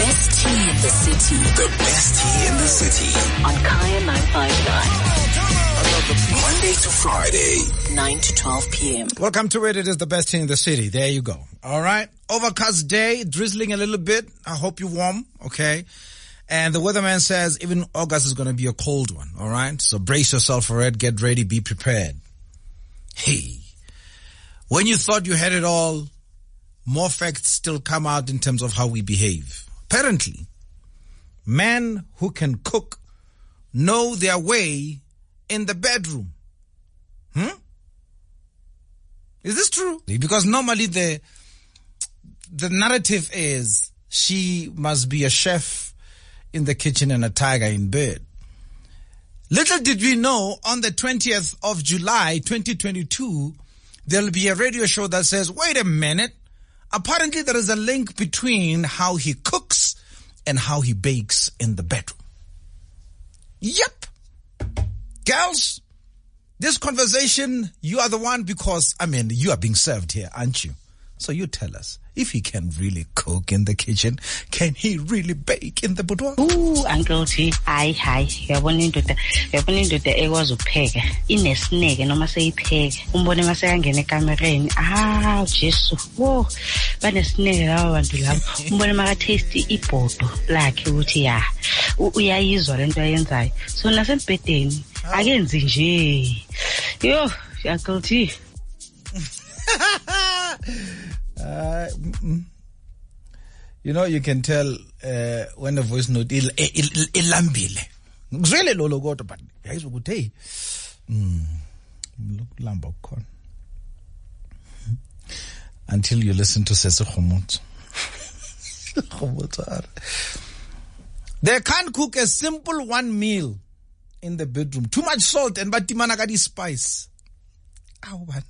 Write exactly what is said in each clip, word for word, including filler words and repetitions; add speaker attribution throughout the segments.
Speaker 1: best tea in the city.
Speaker 2: The best tea in the city.
Speaker 1: On Kaya nine five nine.
Speaker 2: Monday to Friday.
Speaker 1: nine to twelve p.m.
Speaker 3: Welcome to it. It is the best tea in the city. There you go. All right. Overcast day, drizzling a little bit. I hope you're warm. Okay. And the weatherman says even August is going to be a cold one. All right. So brace yourself for it. Get ready. Be prepared. Hey. When you thought you had it all, more facts still come out in terms of how we behave. Apparently, men who can cook know their way in the bedroom. Hmm? Is this true? Because normally the the narrative is she must be a chef in the kitchen and a tiger in bed. Little did we know, on the twentieth of July, twenty twenty-two, there'll be a radio show that says, wait a minute, apparently there is a link between how he cooks and how he bakes in the bedroom. Yep. Girls, this conversation, you are the one because, I mean, you are being served here, aren't you? So you tell us, if he can really cook in the kitchen, can he really bake in the boudoir?
Speaker 4: Ooh, Uncle T, hi, hi. Yabona indoda, yabona indoda ekwazi ukupheka. Inesineke noma seyipheka. Umbone mase yangena ekamereni. Ah, Jesu. Wo, banesineke labo bantu labo. Umbone maka taste ibhodo lakhe ukuthi ya. Uyayizwa lento ayenzayo. So nasembhedeni akenzi nje. Yo, Uncle T.
Speaker 3: Uh, you know, you can tell uh, when a voice note ilambile. Ngizwele lolo kodwa but yayizo ukuthi hey mm lokulamba ukukhona until you listen to Sese Khomotso. They can't cook a simple one meal in the bedroom. Too much salt and batimana ka di spice. Aw bana.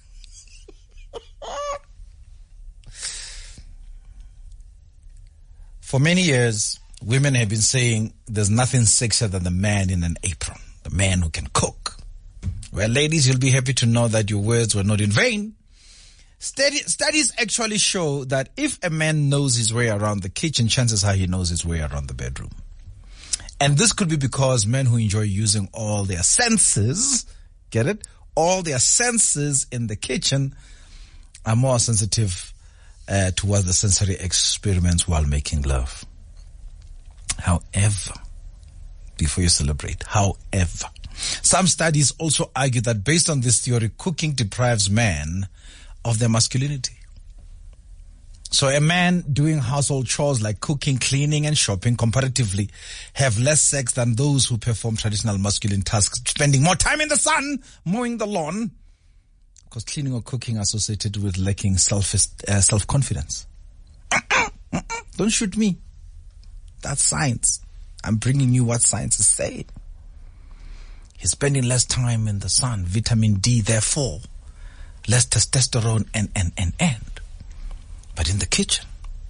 Speaker 3: For many years, women have been saying there's nothing sexier than the man in an apron, the man who can cook. Well, ladies, you'll be happy to know that your words were not in vain. Study, studies actually show that if a man knows his way around the kitchen, chances are he knows his way around the bedroom. And this could be because men who enjoy using all their senses, get it? All their senses in the kitchen are more sensitive Uh, towards the sensory experiments while making love. However, before you celebrate, however, some studies also argue that based on this theory, cooking deprives men of their masculinity. So a man doing household chores like cooking, cleaning, and shopping comparatively have less sex than those who perform traditional masculine tasks, spending more time in the sun, mowing the lawn, because cleaning or cooking associated with lacking self uh, self-confidence. Don't shoot me. That's science. I'm bringing you what science is saying. He's spending less time in the sun, vitamin D, therefore, less testosterone, and, and, and, and. But in the kitchen,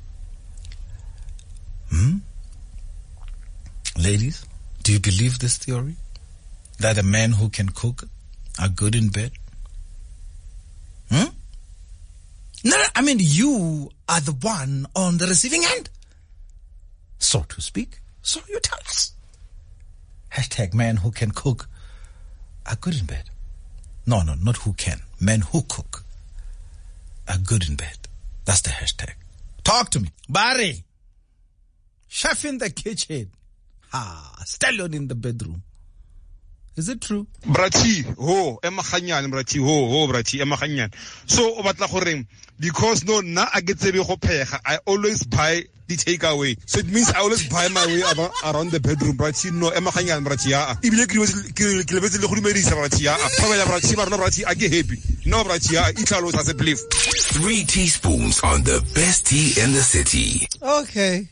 Speaker 3: hmm? Ladies, do you believe this theory? That a man who can cook are good in bed? Hmm? No, no, I mean, you are the one on the receiving end, so to speak. So you tell us. Hashtag men who can cook are good in bed. No, no, not who can. Men who cook are good in bed. That's the hashtag. Talk to me. Barry. Chef in the kitchen. Ah, stallion in the bedroom. Is it true?
Speaker 5: Brati, ho, emaganyan, brati, ho, ho, brati, emaganyan. So, obatla goreng, because no, na agetsebe go phega, I always buy the takeaway. So it means I always buy my way around the bedroom, brati, no, emaganyan, brati, ya. Ibile ke lebetse le go dumedisa brati, ya. Phobela brati, ba rona brati, a ke happy. No, brati, ya, itlalo as a belief.
Speaker 2: Three teaspoons on the best tea in the city.
Speaker 3: Okay.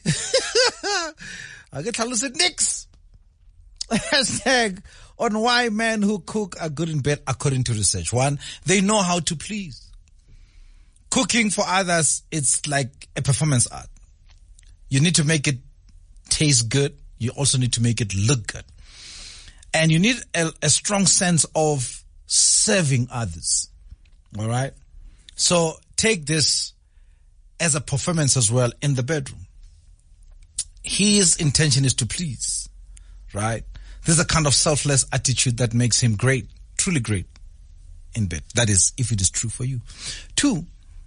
Speaker 3: I get to said nix. Hashtag on why men who cook are good in bed according to research. One, they know how to please. Cooking for others, it's like a performance art. You need to make it taste good. You also need to make it look good. And you need a, a strong sense of serving others. All right? So take this as a performance as well in the bedroom. his intention is to please, right? There's a kind of selfless attitude that makes him great, truly great in bed. That is, if it is true for you. Two,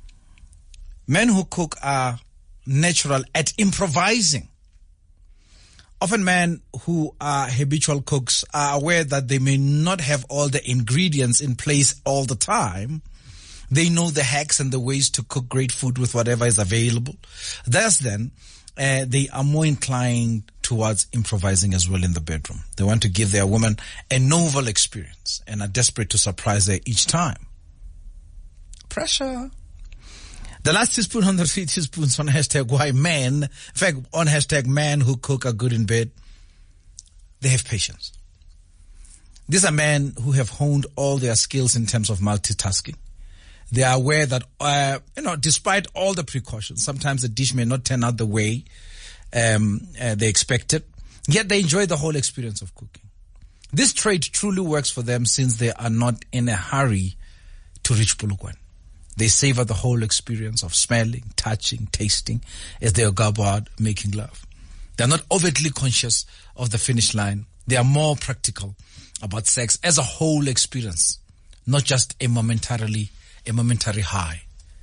Speaker 3: men who cook are natural at improvising. Often men who are habitual cooks are aware that they may not have all the ingredients in place all the time. They know the hacks and the ways to cook great food with whatever is available. Thus then, uh, they are more inclined towards improvising as well in the bedroom. They want to give their woman a novel experience and are desperate to surprise her each time. Pressure. The last teaspoon on the three teaspoons on hashtag why men, in fact, on hashtag men who cook are good in bed, they have patience. These are men who have honed all their skills in terms of multitasking. They are aware that, uh, you know, despite all the precautions, sometimes the dish may not turn out the way um, uh, they expected, yet they enjoy the whole experience of cooking. This trait truly works for them since they are not in a hurry to reach Polokwane. They savor the whole experience of smelling, touching, tasting as they go about making love. They're not overtly conscious of the finish line. They are more practical about sex as a whole experience, not just a momentarily a momentary high.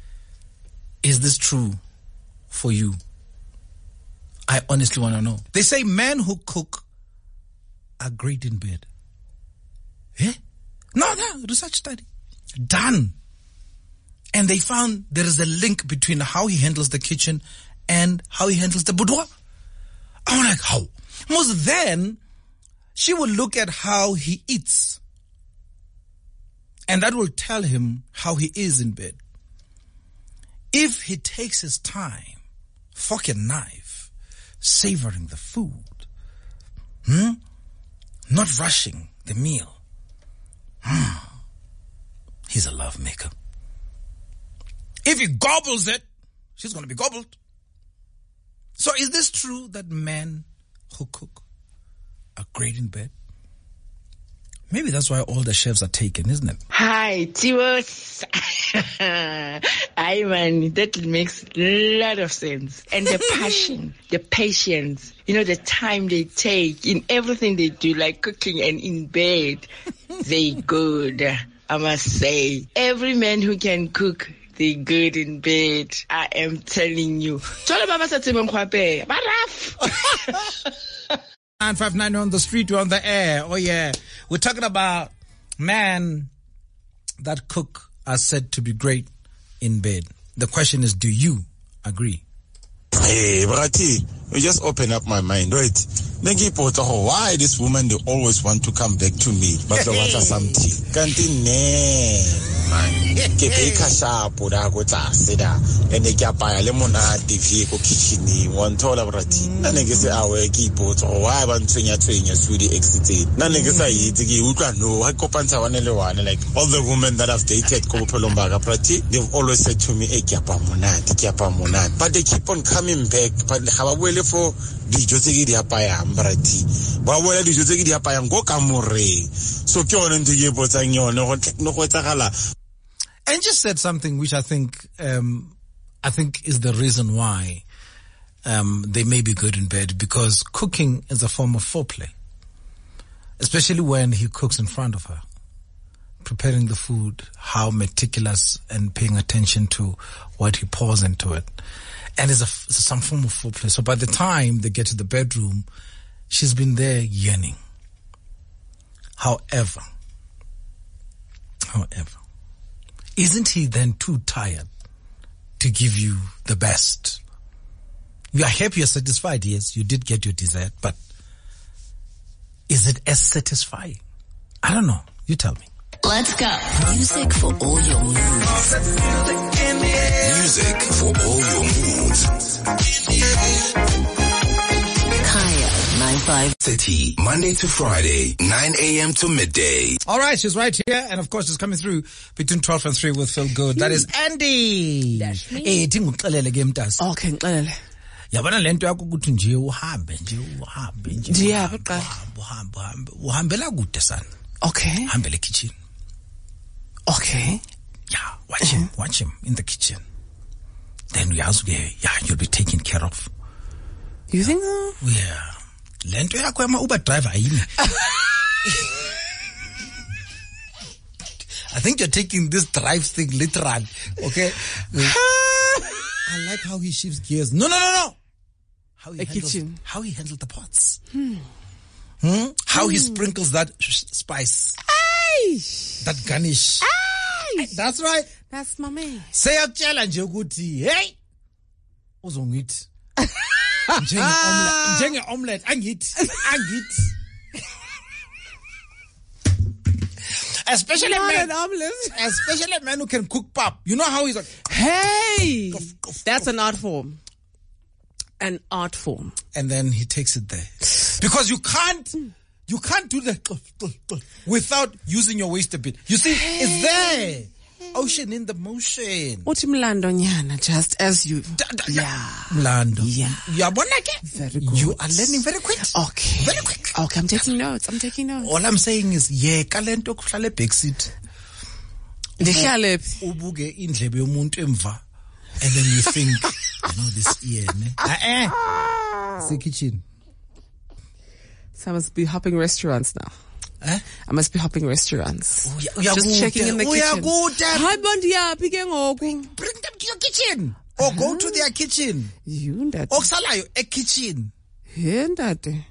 Speaker 3: Is this true for you? I honestly want to know. They say men who cook are great in bed. Eh? No, no, research study. Done. And they found there is a link between how he handles the kitchen and how he handles the boudoir. I'm like, how? Most then, she will look at how he eats. And that will tell him how he is in bed. If he takes his time, fork and knife, savoring the food, hmm? not rushing the meal, hmm. he's a love maker. If he gobbles it, she's going to be gobbled. So is this true that men who cook are great in bed? Maybe that's why all the chefs are taken, isn't it?
Speaker 6: Hi, Tiwos. I man, that makes a lot of sense. And the passion, the patience, you know, the time they take in everything they do, like cooking and in bed, they good. I must say, every man who can cook, they good in bed. I am telling you.
Speaker 3: nine five nine on the street, we're on the air. Oh yeah. We're talking about men that cook are said to be great in bed. The question is, do you agree?
Speaker 7: Hey, Brati, you just open up my mind, right? Then keep out, oh, why this woman, they always want to come back to me, but they want something. Can't man. Ke ka shapo da go tsa seda ene ke apaya le mona T V ko kitchen one thola Brati. Na ne ke se awe ke ipotsa go why ba ntsenya tsenya su di exit. Na ne ke sa itse ke utlwa no ha kopantsha wane le wane, like all the women that I've dated ko bophelo ba ka Brati, they've always said to me e ke apa monate ke apa monate, but they keep on coming back. But ga ba boele for dijo tse ke di apaya Brati, ba boele dijo tse ke di apaya go ka moreng. So ke yone ntse ke botsang yone go no go tsagala.
Speaker 3: And just said something which I think, um, I think is the reason why, um, they may be good in bed, because cooking is a form of foreplay. Especially when he cooks in front of her. Preparing the food, how meticulous and paying attention to what he pours into it. And it's, a, it's some form of foreplay. So by the time they get to the bedroom, she's been there yearning. However, however, isn't he then too tired to give you the best? You are happy, you're satisfied, yes, you did get your dessert, but is it as satisfying? I don't know. You tell me.
Speaker 1: Let's go. Music for all your moods.
Speaker 2: Music for all your moods.
Speaker 1: Kaya nine five
Speaker 2: thirty, Monday to Friday, nine a.m. to midday.
Speaker 3: All right, she's right here, and of course she's coming through between twelve and three with Feel Good. That is Andy.
Speaker 8: That's me.
Speaker 3: Eh, tinguxelele ke mntasi.
Speaker 8: Okay, ngixelele.
Speaker 3: Yabona lento yakho ukuthi nje uhambe nje uhambe nje.
Speaker 8: Ndiyabe qala.
Speaker 3: Uhambe uhambe uhambela kude sana.
Speaker 8: Okay.
Speaker 3: Hambele kitchen.
Speaker 8: Okay.
Speaker 3: Yeah, watch him, watch him in the kitchen. Then uyazi ke, yeah, you'll be taken care of.
Speaker 8: You think so?
Speaker 3: Yeah. Lento yakho ama Uber driver ayini. I think you're taking this drive thing literal. Okay? I like how he shifts gears. No, no, no, no. How he
Speaker 8: A
Speaker 3: handles,
Speaker 8: kitchen.
Speaker 3: How he handles the pots. Hmm. Hmm? How he sprinkles that sh- spice.
Speaker 8: Ay.
Speaker 3: That garnish.
Speaker 8: Ay.
Speaker 3: That's right.
Speaker 8: That's my man.
Speaker 3: Seyakutshela nje ukuthi hey uzongithi njenge omelet njenge omelet angithi angithi especially
Speaker 8: Not
Speaker 3: men,
Speaker 8: an omelet.
Speaker 3: especially a man who can cook pap. You know how he's like,
Speaker 8: Hey,
Speaker 3: Cough, cough,
Speaker 8: that's
Speaker 3: cough.
Speaker 8: an art form. An art form.
Speaker 3: and then he takes it there because you can't you can't do the without using your waist a bit. You see, it's there. Ocean in the motion.
Speaker 8: Uthi mlando nyana, just as you.
Speaker 3: Da- da- da-
Speaker 8: Yeah.
Speaker 3: Mlando.
Speaker 8: Yeah.
Speaker 3: Uyabona ke?
Speaker 8: Very good.
Speaker 3: You are learning very quick.
Speaker 8: Okay.
Speaker 3: Very quick.
Speaker 8: Okay, I'm taking notes. I'm taking notes.
Speaker 3: All I'm saying is, yeah, kalento kuhlale backseat.
Speaker 8: Ndihlale phi?
Speaker 3: Ubuke indlebe yomuntu emva. And then you think, you know, this ear, ne? Ah, eh. It's kitchen.
Speaker 8: So I must be hopping restaurants now.
Speaker 3: Eh?
Speaker 8: I must be hopping restaurants.
Speaker 3: Uya- uyakude,
Speaker 8: Just checking in the kitchen.
Speaker 3: uyakude.
Speaker 8: Hi, Bondi, ke ngoku.
Speaker 3: Bring them to your kitchen. Or go to their kitchen.
Speaker 8: You ndate.
Speaker 3: Okusalayo, a kitchen.
Speaker 8: Hey, ndate.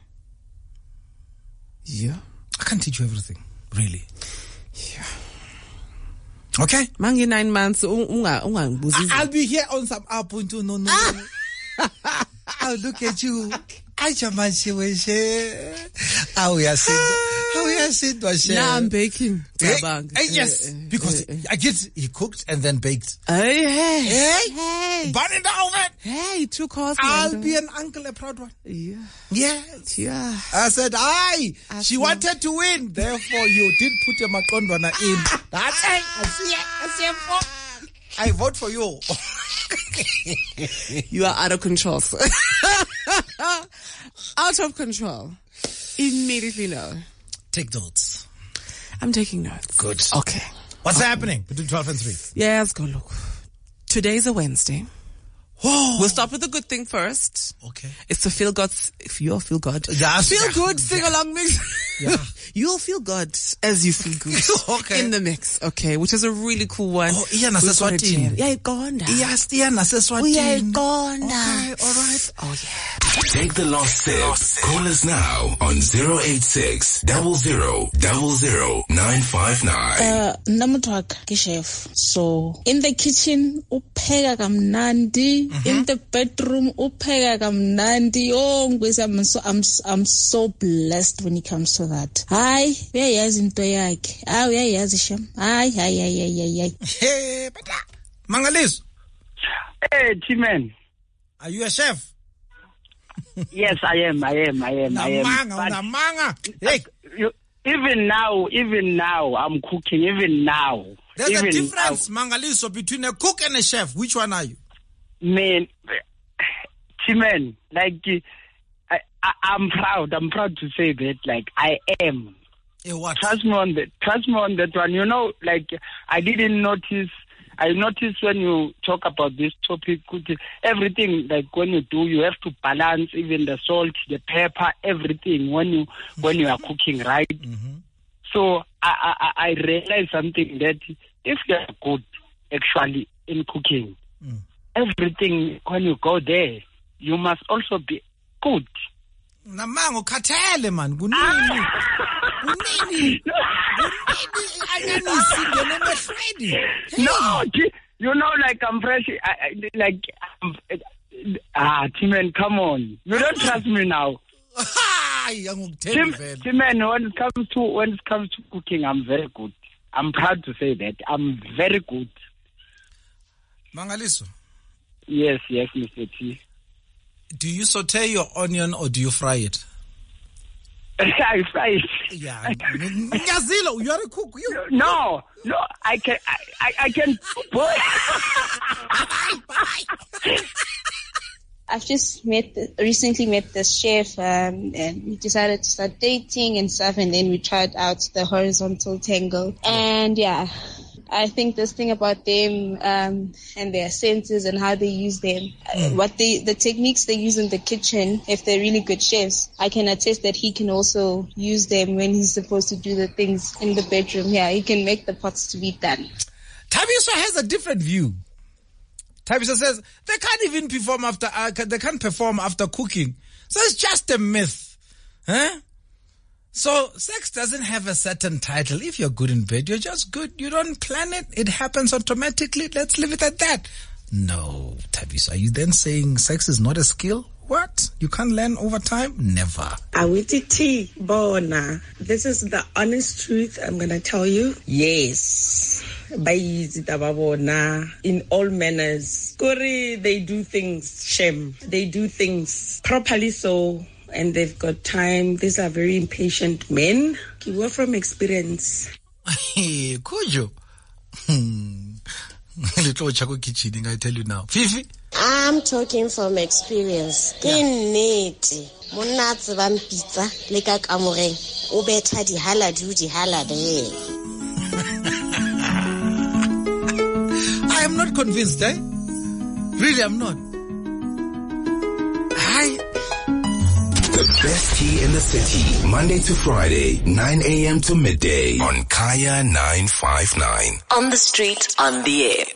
Speaker 8: Yeah.
Speaker 3: I can't teach you everything. Really.
Speaker 8: Yeah.
Speaker 3: Okay?
Speaker 8: Mangi nine months, un- unga, ungangibuzi.
Speaker 3: I'll be here on some up until no, no. I'll look at you. I chamanshi weshe. How we are sitting. How we are sitting.
Speaker 8: Now I'm baking.
Speaker 3: Hey,
Speaker 8: Cabang.
Speaker 3: hey, yes,
Speaker 8: Eh, eh,
Speaker 3: because
Speaker 8: eh, eh.
Speaker 3: I get he cooked and then baked.
Speaker 8: Hey, hey.
Speaker 3: Hey,
Speaker 8: Hey.
Speaker 3: burn in the oven.
Speaker 8: Hey, two course.
Speaker 3: I'll
Speaker 8: man.
Speaker 3: be an uncle, a proud one.
Speaker 8: Yeah.
Speaker 3: Yeah.
Speaker 8: Yeah.
Speaker 3: I said, aye.
Speaker 8: I
Speaker 3: She
Speaker 8: see.
Speaker 3: wanted to win. Therefore, you did put a Makondwana in. That's it. I see it. I see it. For. I vote for you.
Speaker 8: You are out of control, sir. Out of control. Immediately no.
Speaker 3: Take notes.
Speaker 8: I'm taking notes.
Speaker 3: Good.
Speaker 8: Okay.
Speaker 3: What's happening between twelve and three?
Speaker 8: Yes, go look. Today's a Wednesday.
Speaker 3: Whoa.
Speaker 8: We'll start with the good thing first.
Speaker 3: Okay.
Speaker 8: It's the feel good, if you'll feel good.
Speaker 3: That's-
Speaker 8: Feel
Speaker 3: yeah.
Speaker 8: good, sing along mix.
Speaker 3: Yeah.
Speaker 8: You'll feel good as you feel good.
Speaker 3: Okay.
Speaker 8: In the mix, okay, which is a really cool one.
Speaker 3: Oh, iya
Speaker 8: We've got a
Speaker 3: naseswatini.
Speaker 8: jam. Yeah, Gonda.
Speaker 3: Yes, yeah, naseswatini.
Speaker 8: Uyayiqonda.
Speaker 3: Okay, all right.
Speaker 8: Oh yeah.
Speaker 2: Take the last sip. Call us now on zero eight six, zero zero, zero zero, nine five nine.
Speaker 9: Uh, namutwaka ke chef. So in the kitchen upheka kamnandi, in the bedroom upheka kamnandi. Oh, ngwezi, I'm so I'm I'm so blessed when it comes to that. Hi, uyayazi into yakhe. Ah, uyayazi shem. Hi, hi, hi, hi, hi, hi.
Speaker 3: Hey, bata. Mangaliso,
Speaker 10: Hey, T-Man.
Speaker 3: are you a chef?
Speaker 10: Yes, I am, I am, I am, I am.
Speaker 3: Namanga,
Speaker 10: But
Speaker 3: namanga. Hey,
Speaker 10: you, even now, even now, I'm cooking, even now.
Speaker 3: there's
Speaker 10: even
Speaker 3: a difference, Mangaliso, between a cook and a chef. Which one are you?
Speaker 10: Now, man, T-Man, like, I, I, I'm proud, I'm proud to say that, like, I am.
Speaker 3: A what?
Speaker 10: Trust me on that, trust me on that one. You know, like, I didn't notice, I noticed when you talk about this topic, everything, like when you do, you have to balance even the salt, the pepper, everything when you when you are cooking, right?
Speaker 3: Mm-hmm.
Speaker 10: So I, I I realized something that if you are good actually in cooking,
Speaker 3: Mm.
Speaker 10: everything when you go there, you must also be good.
Speaker 3: Namango khathele man kunini kunini ayanisi ngene mehlweni.
Speaker 10: No, T- you know, like I'm fresh, I, I, like I'm, ah, T-Man, come on, you don't trust me now.
Speaker 3: Hayi angikuthembi
Speaker 10: Tim,
Speaker 3: vele.
Speaker 10: T-Man, when it comes to when it comes to cooking, I'm very good. I'm proud to say that I'm very good.
Speaker 3: Mangaliso,
Speaker 10: Yes, yes, Mister T.
Speaker 3: do you saute your onion or do you fry it?
Speaker 10: I fry it.
Speaker 3: Yeah. Nyazilo, you are a cook. You.
Speaker 10: No, no, I can, I, I, I can.
Speaker 11: I've just met, the, recently met this chef, um, and we decided to start dating and stuff, and then we tried out the horizontal tangle. And yeah, I think this thing about them um, and their senses and how they use them, mm. uh, what they, the techniques they use in the kitchen, if they're really good chefs, I can attest that he can also use them when he's supposed to do the things in the bedroom. Yeah, he can make the pots to be done.
Speaker 3: Thabiso has a different view. Thabiso says they can't even perform after uh, they can't perform after cooking, so it's just a myth, huh? So sex doesn't have a certain title. If you're good in bed, you're just good. You don't plan it; it happens automatically. Let's leave it at that. No, Thabiso, are you then saying sex is not a skill? What? You can't learn over time? Never.
Speaker 6: Awititi Bona. This is the honest truth I'm going to tell you. Yes. In all manners. Kuri, they do things, shem. They do things properly so, and they've got time. These are very impatient men. You work from experience.
Speaker 3: Kujo. Little Chaco kitchen, I tell you now. Fifi?
Speaker 12: I'm talking from experience. Ke nnete monna tsebang pizza le ka kamoreng o betha di hala di di hala there.
Speaker 3: I am not convinced, eh? Really, I'm not. I.
Speaker 2: The best tea in the city, Monday to Friday, nine a.m. to midday on Kaya nine five nine.
Speaker 1: On the street, on the air.